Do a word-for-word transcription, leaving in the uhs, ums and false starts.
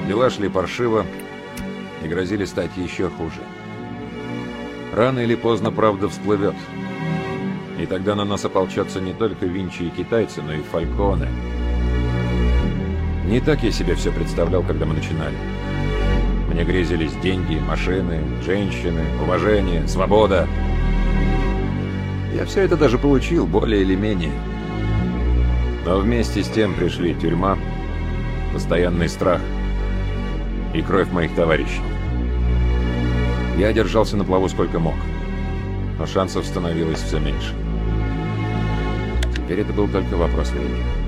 Дела шли паршиво и грозили стать еще хуже. Рано или поздно правда всплывет. И тогда на нас ополчатся не только Винчи и китайцы, но и Фальконе. Не так я себе все представлял, когда мы начинали. Мне грезились деньги, машины, женщины, уважение, свобода. Я все это даже получил, более или менее. Но вместе с тем пришли тюрьма, постоянный страх и кровь моих товарищей. Я держался на плаву сколько мог, но шансов становилось все меньше. Теперь это был только вопрос времени.